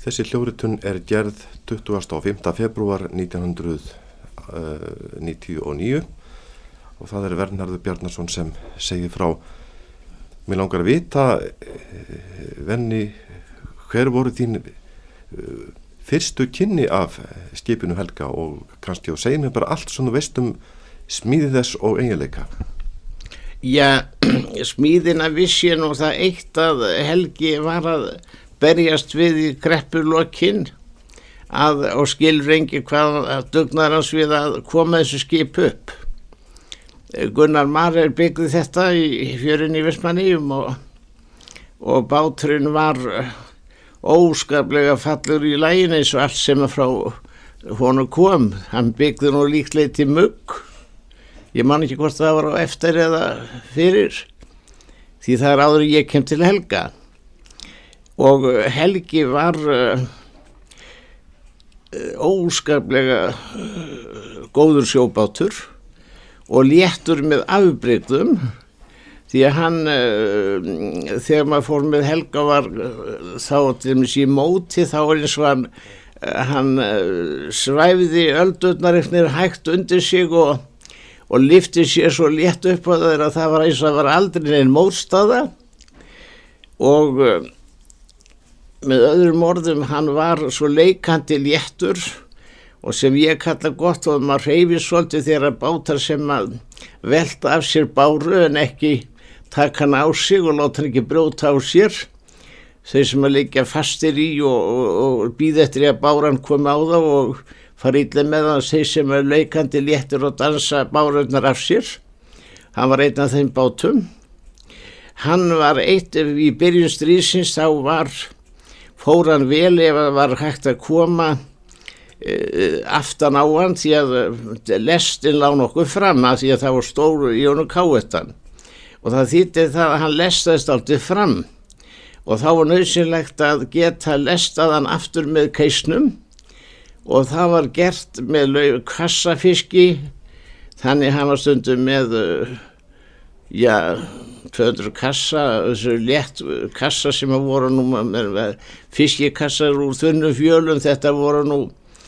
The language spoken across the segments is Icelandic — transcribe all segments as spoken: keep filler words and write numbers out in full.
Þessi hljóðritun er gerð tuttugasta og fimmta febrúar nítján hundruð níutíu og níu og það er Vernharður Bjarnason sem segir frá. Mér langar að vita, Venni, hver voru þín fyrstu kynni af skipinu Helga og kannski og segir mér bara allt sem þú veist um smíði þess og eiginleika. Já, smíðina vissi ég nú það eitt að Helgi var að berjast við í kreppulokkin að og skilur engi hvað dugnar hans við að koma þessu skip upp. Gunnar Marer byggði þetta í fjörunni í Vestmannaeyjum og, og báturinn var óskaplega fallur í laginu eins og allt sem frá honum kom. Hann byggði nú líklega til mugg. Ég man ekki hvort það var á eftir eða fyrir, því það er áður ég kem til Helga. Og Helgi var uh, óskaplega uh, góður sjóbátur og léttur með afbrigðum, því að hann, uh, þegar maður fór með Helga var uh, þá til dæmis í móti, þá var eins og hann, uh, hann uh, svæfði öldurnar eftir hægt undir sig og, og lyfti sér svo létt upp á þeir að það var eins og það var aldrei neinn mótstaða og uh, með öðrum orðum, hann var svo leikandi léttur og sem ég kalla gott og maður hreyfir svolítið þegar bátar sem að velta af sér báru en ekki taka hann á sig og láta hann ekki brjóta á sér. Þeir sem að liggja fastir í og, og, og býða eftir að báran komi á þá og fara illa með hann, þeir sem er leikandi léttur og dansa bárurnar af sér. Hann var einn af þeim bátum. Hann var eitt, í byrjun stríðsins þá var fór hann vel ef það var hægt að koma uh, aftan á hann því að uh, lestin lá nokkuð fram að því að það var stóru í honum káetan og það þýddi það að hann lestaðist aldrei fram og þá var nauðsynlegt að geta lestað hann aftur með keisnum og það var gert með lauf, kassafiski, þannig hann var stundum með uh, já tvö hundruð kassa, þessu létt kassa sem voru nú með fiskikassar úr þunnum fjölum, þetta voru nú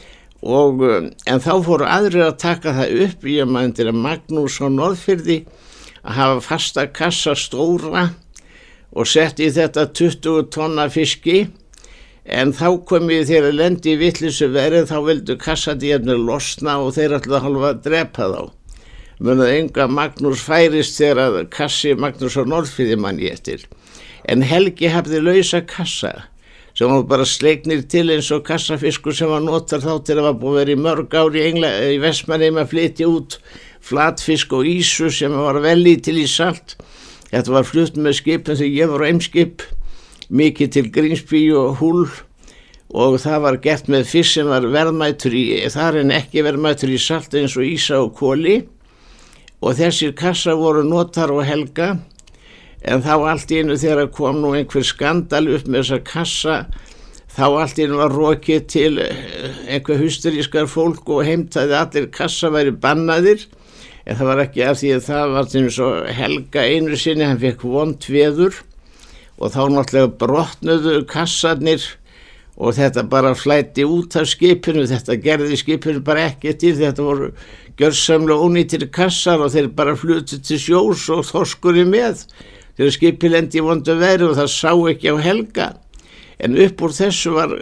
og en þá fóru aðrir að taka það upp. Ég mændir að Magnús á Norðfirði að hafa fasta kassa stóra og sett í þetta tuttugu tonna fiski en þá kom ég þegar að lendi í vitleysu verið þá vildu kassadýrnir losna og þeir ætlaðu að hálfa að drepa þá. Munið enga Magnús færist þegar að kassi Magnús á Norðfirði mann ég eftir. En Helgi hafði lausa kassa sem var bara sleiknir til eins og kassafiskur sem var notar þá til að var búið að vera í mörg ár í, Engla, í Vestmannaeyjum að flytja út flatfisk og ísu sem var vel í til í salt. Þetta var flutt með skipin þegar ég var á Eimskip, mikið til Grímsby og Húl og það var gert með fisk sem var verðmætur í, þar en ekki verðmætur í salt eins og ísa og koli. Og þessir kassa voru notar og Helga, en þá allt í einu þegar kom nú einhver skandal upp með þessa kassa, þá allt í einu var rokið til einhver hysterískar fólk og heimtaði allir kassa væri bannaðir, en það var ekki af því að það var eins og Helga einu sinni, hann fekk vont veður og þá náttúrulega brotnuðu kassarnir og þetta bara flætti út af skipinu, þetta gerði skipinu bara ekki til, þetta voru gjörsamlega ónýtir kassar og þeir bara flutu til sjós og þorskurinn með þegar skipið lendi í vondu veðri og það sá ekki á Helga. En upp úr þessu var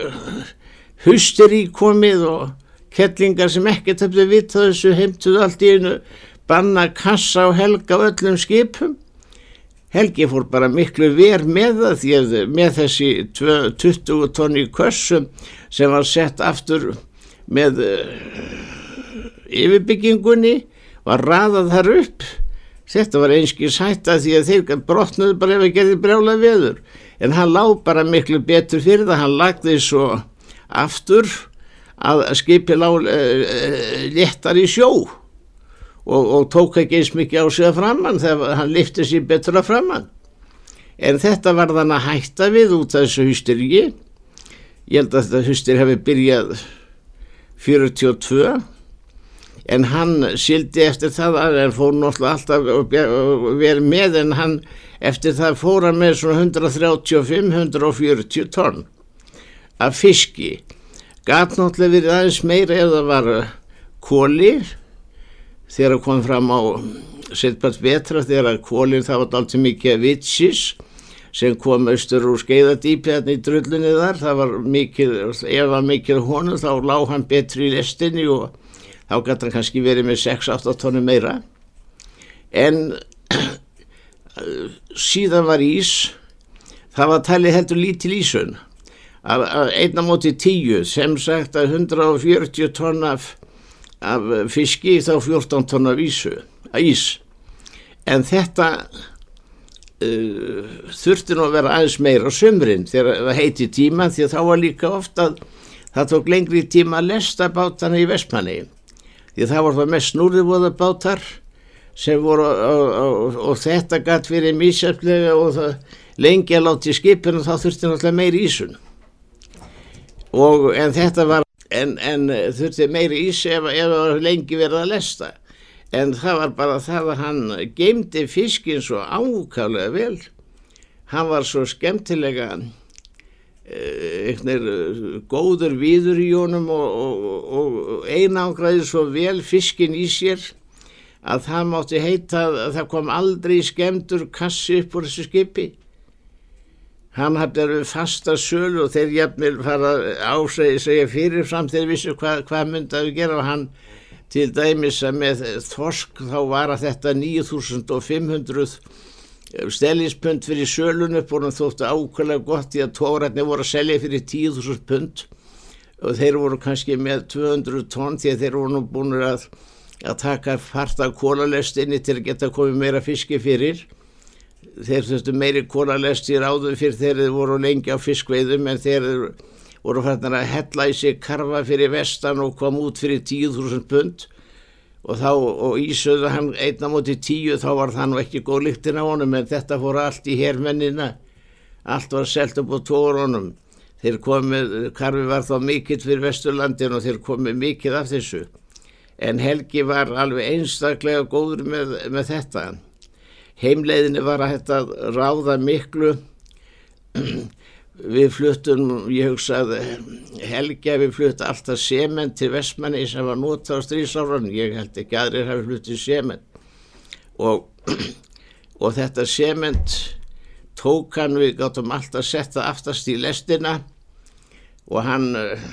hysteri komið og kettlingar sem ekkert hefði vitað þessu heimtuðu allt í einu banna kassa á Helga á öllum skipum. Helgi fór bara miklu ver með það því að með þessi tuttugu tonni kössum sem var sett aftur með yfirbyggingunni var raðað þar upp. Þetta var einskis hætta því að þeir brotnuðu bara ef að gerði brjála veður. En hann lá bara miklu betur fyrir það, hann lagði svo aftur að skipi lá uh, léttar í sjó. Og, og tók ekki eins mikið á sig að framann þegar hann lyfti sér betur að framann. En þetta var þann að hætta við út af þessu hysteríi. Ég held að þetta hysterí hafi byrjað fjörutíu og tvö en hann sildi eftir það að hann fór náttúrulega alltaf og verið með en hann eftir það fór hann með svona hundrað þrjátíu og fimm til hundrað fjörutíu tonn. af fiski. Gat náttúrulega verið aðeins meira ef það var koli, þegar kom fram á setpart vetra, þegar kólin það var alltaf mikið af vitsis sem kom austur úr Skeiðadýpi þarna í drullunni þar. Það var mikið, ef var mikið honum þá lá hann betri í lestinni og þá gat hann kannski verið með sex átta tonnum meira. En síðan var ís, það var talið heldur lítil ísun. Af, af einn á móti tíu, sem sagt að hundrað fjörutíu tonn af, af fiski þá fjórtán tonn af ísu, af ís. En þetta uh, þurfti nú að vera aðeins meira á sumrin þegar það heiti tíma, því að þá var líka oft að það tók lengri tíma að lesta bátana í Vestmannaeyjum. Því það var það mest snúrivóðabátar sem voru og, og, og þetta gat verið misjafnlega og það lengi að láta í skipinu, þá þurfti náttúrulega meiri ísun. Og, en þetta var, en, en þurfti meiri ís ef, ef það var lengi verið að lesta. En það var bara það að hann geymdi fiskinn svo ákaflega vel. Hann var svo skemmtilega einhvern góður víður í honum og, og, og einangraði svo vel fiskinn í sér að það mátti heita að það kom aldrei skemmtur kassi upp úr þessu skipi. Hann hafði fasta sölu og þeir jafnvel fara á sig segja fyrirfram þeir vissu hvað, hvað myndi að gera og hann til dæmis að með þorsk þá var að þetta níu þúsund fimm hundruð stellispund fyrir sölun upp og hann þóttu ákveðlega gott í að tórarnir voru að selja fyrir tíu þúsund pund og þeir voru kannski með tvö hundruð tonn því að þeir voru nú búin að, að taka part af kólalestinni til að geta komið meira fiski fyrir. Þeir þurftu meiri kólalestir áður fyrir þegar þeir voru lengi á fiskveiðum en þeir voru farnir að hella í sig karfa fyrir vestan og kom út fyrir tíu þúsund pund og þá og ísöðu hann einn á móti tíu þá var það nú ekki góð lyktin á honum en þetta fór allt í hermennina, allt var selt upp á tórunum. Þeir komið, karfi var þá mikill fyrir Vesturlandin og þeir komið mikið af þessu en Helgi var alveg einstaklega góður með, með þetta. Heimleiðinni var að þetta ráða miklu. Við fluttum, ég hugsaði, Helgi við fluttum alltaf sement til Vestmannaeyja sem var notað á stríðsárunum. Ég held ekki aðrir hafi fluttið sement. Og, og þetta sement tók hann, við gátum alltaf setta aftast í lestina og hann,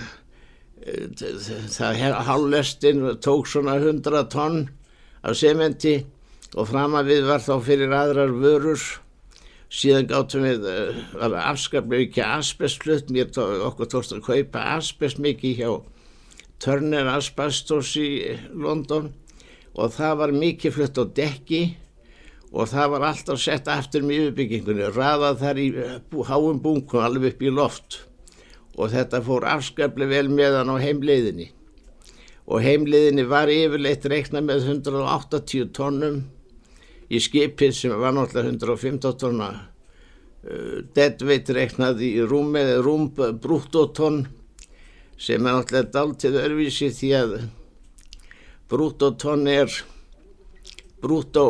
það hálflestin tók svona hundrað tonn af sementi og framan við var þá fyrir aðrar vörur. Síðan gátum við, var afskaplega ekki asbest flutt, mér tó, okkur tókst að kaupa asbest mikið hjá Turner Asbestos í London og það var mikið flutt á dekki og það var alltaf sett aftur með yfirbyggingunni, raðað þar í háum bunkum alveg upp í loft og þetta fór afskaplega vel með hann á heimleiðinni. Og heimleiðinni var yfirleitt reiknað með hundrað áttatíu tonnum í skipið sem var náttúrulega hundrað og fimmtán tonna uh, deadweight reiknað í rúm eða rúm brúttótonn sem er náttúrulega dálítið öðruvísi því að brúttótonn er brúttó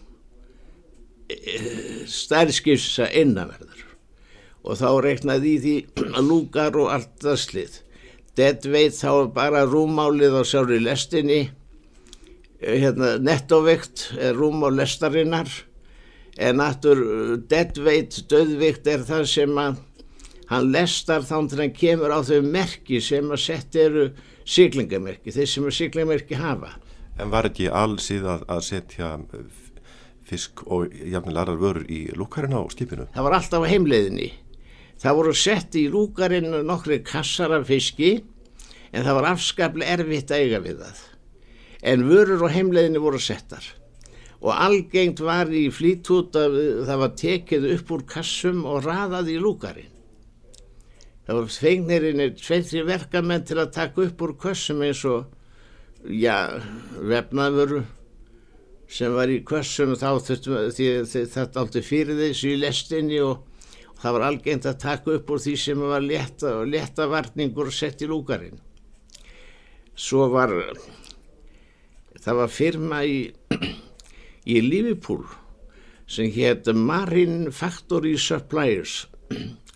stærðskipsa innanverður og þá reiknaði í því lúgar og allt það slið. Deadweight þá er bara rúmmálið á sjálfri lestinni. Hérna, nettoveikt er rúm á lestarinnar en aftur deadweight, döðveikt er það sem að hann lestar þá til hann kemur á þau merki sem að setja eru siglingamerki, þeir sem að siglingamerki hafa. En var ekki allsið að, að setja fisk og jafnvel aðrar vörur í lúkarinn á skipinu? Það var alltaf á heimleiðinni. Það voru sett í lúkarinn nokkri kassar af fiski en það var afskaplega erfitt að eiga við það. En vörur á heimleiðinni voru settar og algengt var í flýtút að það var tekið upp úr kassum og raðað í lúkarinn. Það var fengnirinn tveitri verkamenn til að taka upp úr kassum eins og, já, vefnaðvöru sem var í kassum og þá þurftum því þetta aldrei fyrir þessu í lestinni og, og það var algengt að taka upp úr því sem var létta, létta varningur og sett í lúkarinn. Svo var það var firma í, í Liverpool sem hét Marine Factory Suppliers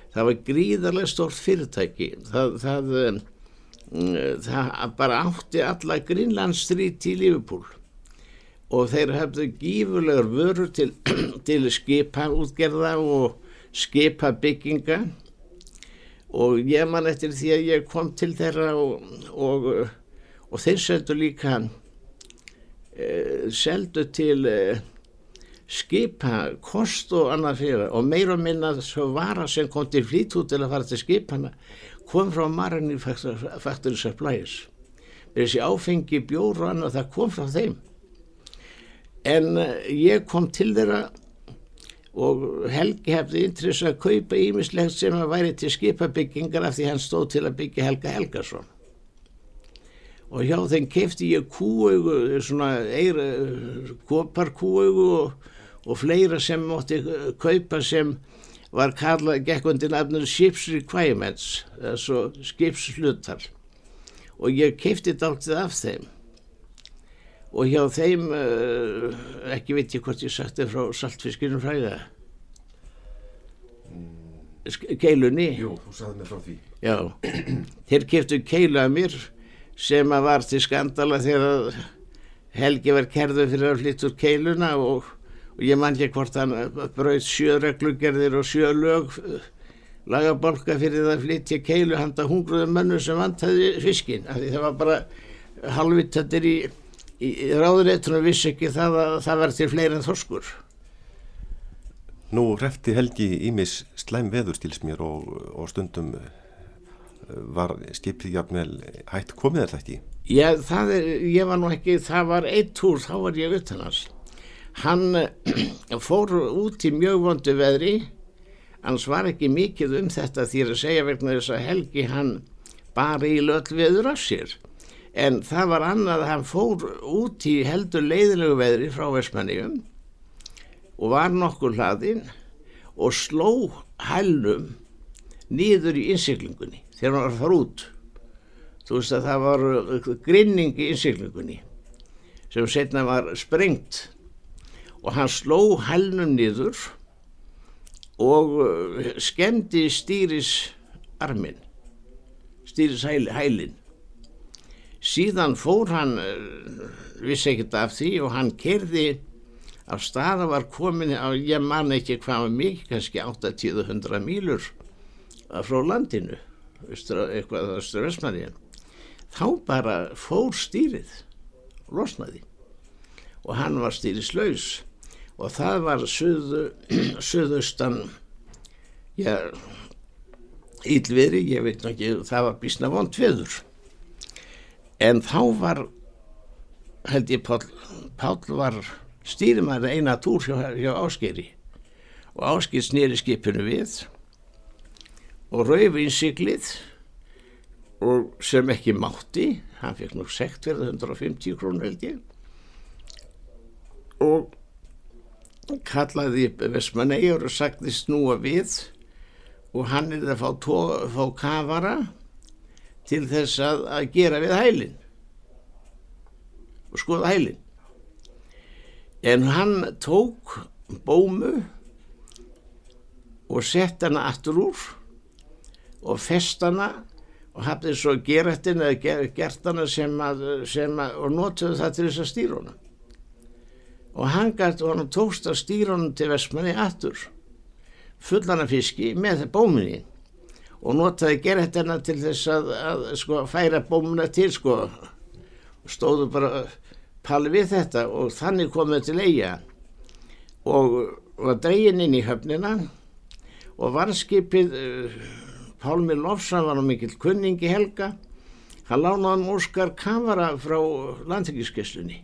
það var gríðarlega stórt fyrirtæki. Það, það, það bara átti alla Greenland Street í Liverpool og þeir hefðu gífurlegar vörur til, til skipaútgerða og skipabygginga og ég man eftir því að ég kom til þeirra og, og, og þeir seldu líka eh, seldu til eh, skipa kost og annað fyrir og meira og minna svo vara sem kom til Fleetwood til að fara til skipana kom frá Marine Factory Supplies. Þessi áfengi, bjór og annað það kom frá þeim. En ég kom til þeirra og Helgi hefði interesse að kaupa ýmislegt sem að væri til skipabyggingar af því hann stóð til að byggja Helga Helgason. Og hjá þeim keypti ég kúaugu, svona eira, koparkúaugu og, og fleira sem mátti kaupa sem var kallað gekk undir nafninu Ships Requirements, þessu skipshlutar. Og ég keypti dálítið af þeim. Og hjá þeim, uh, ekki veit ég hvort ég sagt er frá saltfiskinum fræga, mm. keilunni. Jú, þú sagði mér frá því. Já, þeir keyptu keilu af mér sem að var til skandala þegar Helgi var kærður fyrir að flytja úr keiluna og, og ég man ekki hvort hann braut sjö reglugerðir og sjö lög lagabálka fyrir það að flytja keilu handa hungruðum mönnum sem vantaði fiskinn. Það var bara halvvitatir í Í ráðuneytunum vissi ekki það að það var til fleiri en þorskur. Nú hrefti Helgi ýmis slæm veður skils mér og, og stundum var skipið jafnvel hætt komið er það ekki? Já, það er, ég var nú ekki, það var einn túr, þá var ég utan hans. Hann fór út í mjög vondu veðri, hans var ekki mikið um þetta því að segja vegna þess að Helgi hann bara í löll veður af sér. En það var annað að hann fór út í heldur leiðilegu veðri frá Vestmannaeyjum og var nokkur hlaðinn og sló hælnum niður í innsiglingunni þegar hann var að fara út. Þú veist að það var grinning í innsiglingunni sem seinna var sprengt og hann sló hælnum niður og skemmdi stýrisarminn, stýrishælinn. Síðan fór hann, vissi ekkert af því og hann keyrði af stað og var komin á, ég man ekki hvað var mikið, kannski áttatíu til hundrað mílur frá landinu, austur, eitthvað austur Vestmannaeyja. Þá bara fór stýrið, losnaði og hann var stýrislaus og það var suðu, suðaustan, já, illviðri, ég veit ekki, það var býsna vont veður. En þá var, held ég, Páll, Páll var stýrimaður eina túr hjá, hjá Ásgeiri og Ásgeir sneri skipinu við og rauf innsiglið og sem ekki mátti, hann fekk nú sekt fyrir hundrað og fimmtíu krónur held ég og kallaði Vestmannaeyjar og sagði snúa við og hann er að fá, tó, fá kafara til þess að, að gera við hælinn og skoða hælinn. En hann tók bómu og sett hana aftur úr og fest hana og hafði svo gerættin eða gert hana sem að, sem að og notuðu það til þess að stýra hana. Og hann gæti og hann tókst að stýra hana til Vestmannaeyja aftur fullan af fiski með bómunni og notaði gerættina til þess að, að sko, færa bómuna til sko, og stóðu bara pali við þetta og þannig komið til Eyja og var dregin inn í höfnina og varðskipið uh, Pálmi Lofsson var nú mikill kunningi Helga, hann lánaði hann Óskar kafara frá Landhelgisgæslunni.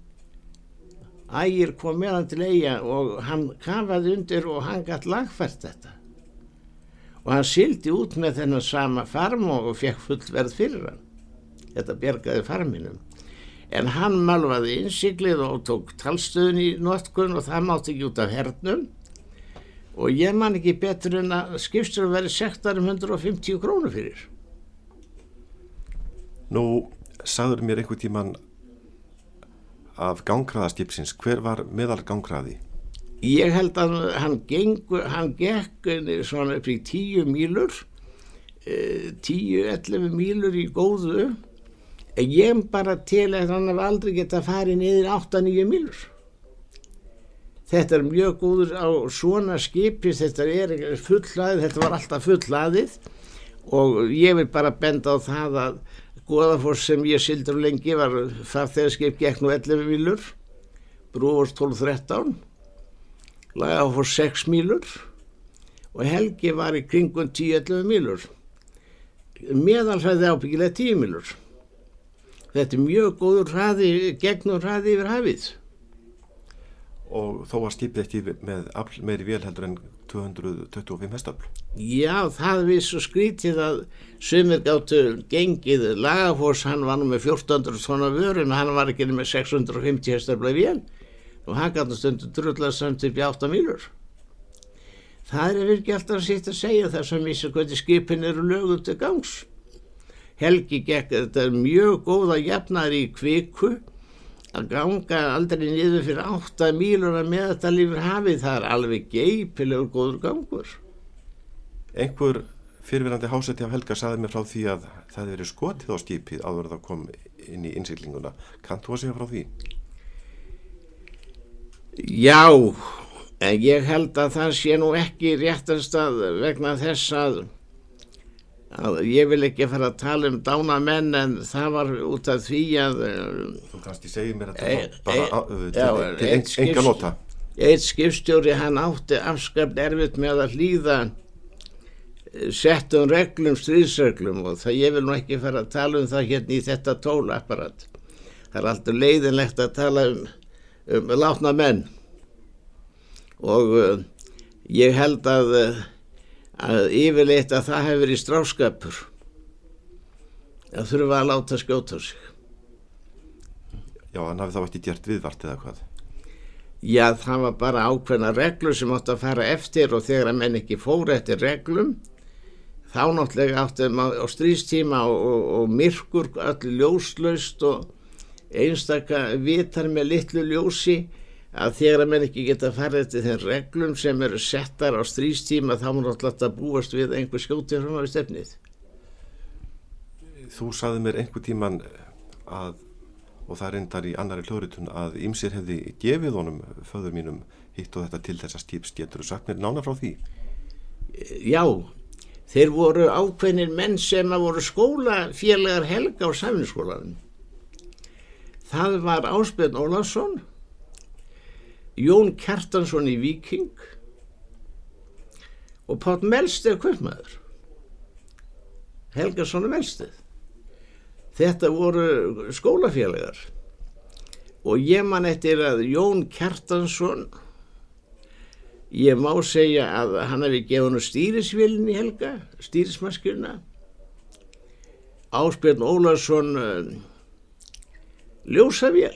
Ægir kom með hann til Eyja og hann kafaði undir og hann gat lagfært þetta. Og hann sildi út með þennan sama farm og fekk fullverð fyrir hann. Þetta bjargaði farminum. En hann malvaði innsiglið og tók talstöðun í notkun og það mátti ekki út af hernum. Og ég man ekki betur en að skipstjóri verið sektar um hundrað og fimmtíu krónur fyrir. Nú, sagður mér einhvern tímann af gangræða skipsins, hver var meðal gangræði? Ég held að hann gengur, hann gekk svona upp í tíu mílur, tíu, ellefu mílur í góðu, en ég bara til að hann hef aldrei getað farið niður átta, níu mílur. Þetta er mjög góður á svona skipi, þetta er fullaðið, þetta var alltaf fullaðið og ég vil bara benda á það að Goðafoss sem ég sildur lengi var farþegaskip gekk nú ellefu mílur, Brúarfoss tólf þrettán, Lagafoss sex mílur og Helgi var í kringum tíu ellefu mílur. Meðalhraði ábyggilega tíu mílur. Þetta er mjög góður hraði, gegnum hraði yfir hafið. Og þó að skipið ekki með afl meiri vél heldur en tvö hundruð tuttugu og fimm hestafl. Já, það við svo skrítið að sumir gátu gengið. Lagafoss, hann var nú með fjórtán hundruð tonna vöru en hann var ekki með sex hundruð fimmtíu hestafla vél og hann gátt stundum drullað samt upp í átta mílur. Það er ekki alltaf sitt að segja það sem vissi hvernig skipin eru löguð til gangs. Helgi gekk, þetta er mjög góða jafnar í kviku að ganga aldrei niður fyrir átta mílur að meðaltal yfir hafið, það er alveg geipilegur góður gangur. Einhver fyrrverandi háseti af Helga sagði mér frá því að það hefði verið skotið á skipið áður en það kom inn í innsiglinguna. Kannt þú að segja frá því? Já, en ég held að það sé nú ekki réttast að vegna þess að að ég vil ekki fara að tala um dána menn en það var út af því að þú kannski segir mér að það bara e, til, já, til ein, enga nota. Eitt skipstjóri hann átti afskapn erfitt með að hlýða settum reglum, stríðsreglum og það ég vil nú ekki fara að tala um það hérna í þetta tólapparat. Það er alltaf leiðinlegt að tala um, um látna menn og uh, ég held að uh, að yfirleitt að það hefur verið stráskapur að þurfa að láta skjóta sig. Já, hann hafi þá ekki gert viðvart eða hvað? Já, það var bara ákveðna reglur sem átti að fara eftir og þegar að menn ekki fóru eftir reglum þá náttúrulega átti á stríðstíma og, og, og myrkur öllu ljóslaust og einstaka vitar með litlu ljósi að þegar að menn ekki geta farið til þeim reglum sem eru settar á stríðstíma þá mun náttúrulega að búast við einhver skjótið fram á stefnið. Þú sagði mér einhver tíman að, og það reyndar í annari hljóðritun, að ýmsir hefði gefið honum, föður mínum, hitt og þetta til þessa skips. Geturðu sagt mér nánar frá því? Já, þeir voru ákveðnir menn sem að voru skólafélagar Helga á Samvinnuskólanum. Það var Ásbjörn Ólafsson, Jón Kjartansson í Víking og Páll Melsteð kaupmaður, Helgason og Melsteð. Þetta voru skólafélagar og ég man eftir að Jón Kjartansson, ég má segja að hann hefði gefið hann stýrisvélin í Helga, stýrismaskjuna, Ásbjörn Ólafsson uh, ljósavél.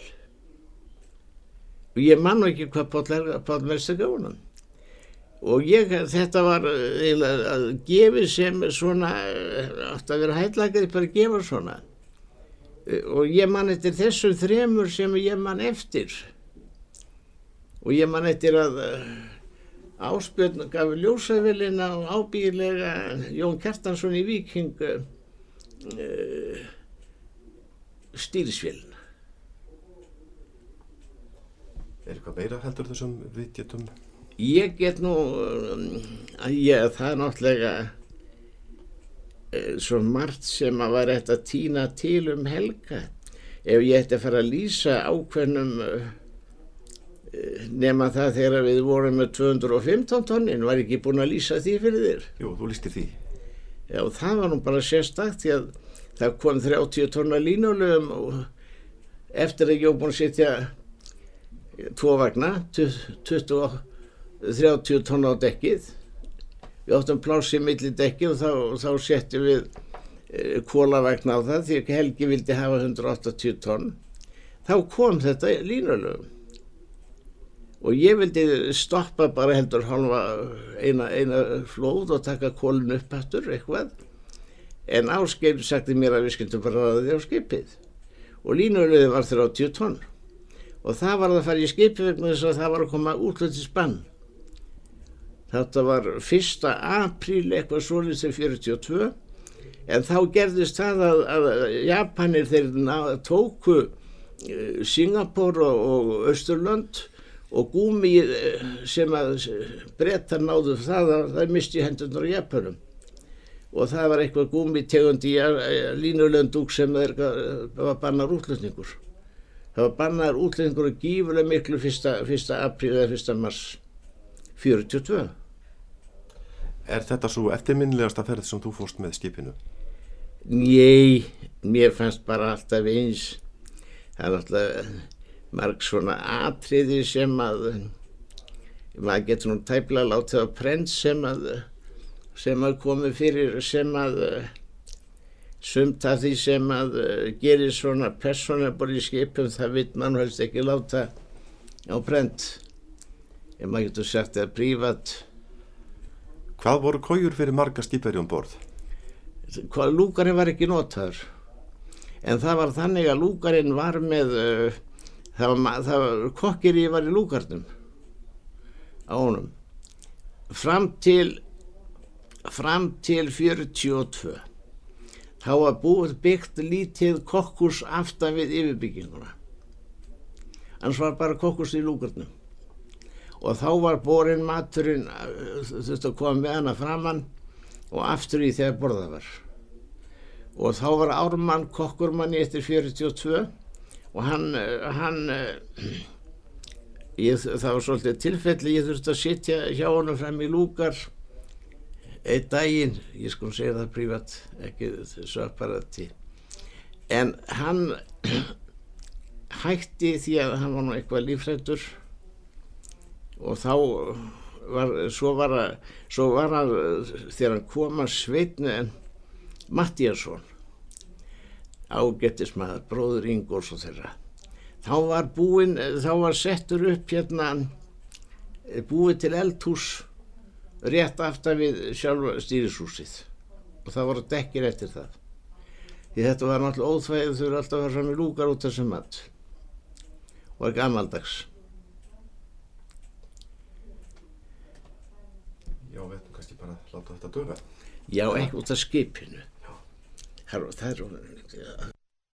Og ég man nú ekki hvað Páll, Páll Melsteð gaf honum. Og ég, þetta var eiginlega að gefi sem svona, átti að vera hættlagið bara að gefa svona. Og ég man eftir þessum þremur sem ég man eftir. Og ég man eftir að Ásbjörn gaf ljósavélina og ábyggilega Jón Kjartansson í Víking uh, stýrisvélina. Er eitthvað meira heldur þessum við getum? Ég get nú, að ég, það er náttúrulega svo margt sem að var eftir að tína til um Helga. Ef ég ætti að fara að lýsa ákveðnum nema það þegar við vorum með tvö hundruð og fimmtán tonnin, var ekki búin að lýsa því fyrir þér. Jú, þú lýstir því. Já, það var nú bara sérstakt því að það kom þrjátíu tonna línulögum og eftir að ég var búin að setja tvo vagna, tuttugu og þrjátíu tonna á dekkið. Við áttum pláss í milli dekkið og þá, þá settum við e, kólavagna á það því að Helgi vildi hafa hundrað og áttatíu tonn. Þá kom þetta línulögum. Og ég vildi stoppa bara heldur halva eina, eina flóð og taka kólinn upp aftur eitthvað. En Ásgeir sagði mér að við skildum bara ræða því á skipið. Og línulögum var þrjátíu tonn. og það var að fara í skipi vegna þess að það var að koma útflutningsbann. Þetta var fyrsta apríl eitthvað svolítið fjörutíu og tvö, en þá gerðist það að, að Japanir þeir tóku Singapúr og, og Austurlönd og gúmi sem að Bretar náðu það að það misti hendurnar á Japanum. Og það var eitthvað gúmi tegundi línulöndúk sem þeir var bannar útflutningur. Það var bannar útflutningur og gífulega miklu fyrsta, fyrsta apríl eða fyrsta mars fjörutíu og tvö. Er þetta svo eftirminnilegasta ferð sem þú fórst með skipinu? Nei, mér fannst bara alltaf eins. Það er alltaf marg svona atriði sem að maður getur nú tæplega látið á prent sem að sem að komi fyrir sem að sumt af því sem að gerir svona persóna bara í skipum, það vill mann helst ekki láta á prent. En maður getur sagt að prívat. Hvað voru kojur fyrir marga skipverja um borð? Hvað lúkarinn var ekki notaður. En það var þannig að lúkarinn var með, uh, það var, það var kokkeri var í lúkarnum á honum. Fram til, fram til fjörutíu og tvö. Þá var búið byggt lítið kokkhús aftan við yfirbygginguna. Annars var bara kokkhús í lúkarnum. Og þá var borinn maturinn, þurfti að koma með hana framann og aftur í þegar borðað var. Og þá var Ármann kokkurmanni eftir fjörutíu og tvö og hann, hann ég, það var svolítið tilfelli, ég þurfti að sitja hjá honum fram í lúkar einn daginn, ég sko segja það prívat, ekki þessu apparati. En hann hætti því að hann var nú eitthvað lífhræddur. Og þá var, svo var að, svo var að þegar hann kom að Sveinn Matthíasson, ágættismaður, bróður Ingólfs og þeirra, þá var búinn, þá var settur upp hérna, búið til eldhús rétt aftan við sjálfa stýrishúsið og það voru dekkir eftir það. Því þetta var náttúrulega óþvægið, þau eru alltaf að fara fram í lúkar út af sem mat og var gamaldags. Já, við ætlum kannski bara að láta þetta duga. Já, ekki út af skipinu. Já. Það er